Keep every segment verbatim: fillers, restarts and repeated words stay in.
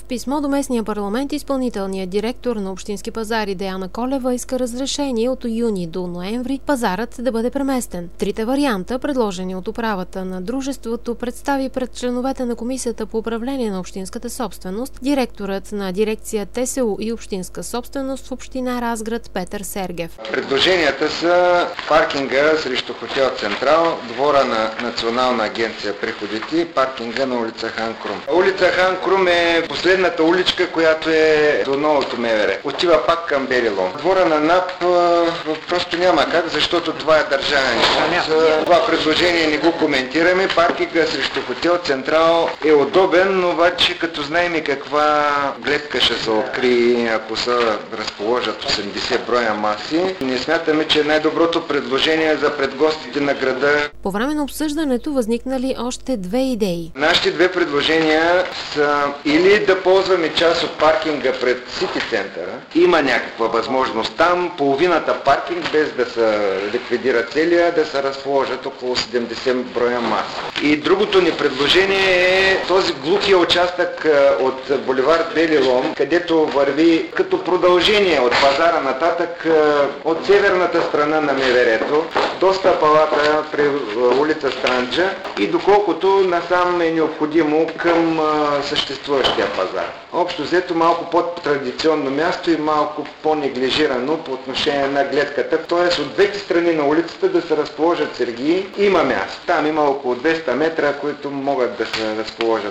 писмо до местния парламент изпълнителният директор на Общински пазари Диана Колева иска разрешение от юни до ноември пазарът да бъде преместен. Трите варианта, предложени от управата на дружеството, представи пред членовете на Комисията по управление на общинската собственост директорът на дирекция ТСУ и общинска собственост в община Разград Петър Сергев. Предложенията са паркинга срещу хотел Централ, двора на Национална агенция приходите и паркинга на улица Хан Крум. Улица Хан Крум е последната уличка, която е до новото МВР. Отива пак към Белилом. Двора на НАП просто няма как, защото това е държавен имот. Това предложение не го коментираме. Паркинга срещу хотел Централ е удобен, но обаче като знаем и каква гледка ще се открие, ако се разположат осемдесет броя маси, не смятаме, че е най-доброто предложение за предгостите на града. По време на обсъждането възникнали още две идеи. Нашите две предложения са или да ползваме част от паркинга пред Сити центъра. Има някаква възможност там, половината паркинг, без да се ликвидира целия, да се разположат около седемдесет броя маси. И другото ни предложение е този глухия участък от булевард Белилом, където върви като продължение от пазара нататък от северната страна на МВР-то до стъпалата при улица Странджа и доколкото насам е необходимо към съществуващия пазар. Общо взето малко по-традиционно място и малко по-неглижирано по отношение на гледката. Т.е. от двете страни на улицата да се разположат сергии. Има място. Там има около двеста метра, които могат да се разположат.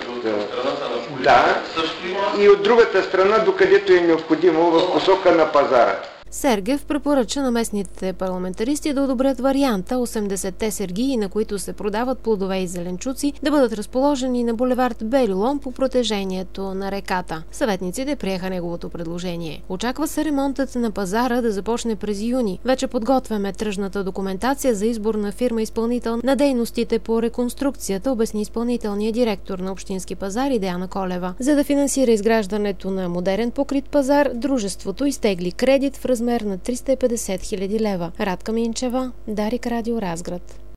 Да. И от другата страна, докъдето е необходимо в посока на пазара. Сергев препоръча на местните парламентаристи да одобрят варианта осемдесетте сергии, на които се продават плодове и зеленчуци, да бъдат разположени на булевард Белилом по протежението на реката. Съветниците приеха неговото предложение. Очаква се ремонтът на пазара да започне през юни. Вече подготвяме тръжната документация за избор на фирма изпълнител на дейностите по реконструкцията, обясни изпълнителният директор на Общински пазари Диана Колева. За да финансира изграждането на модерен покрит пазар, дружеството изтегли кредит в размер на триста и петдесет хиляди лева. Радка Минчева, Дарик Радио Разград.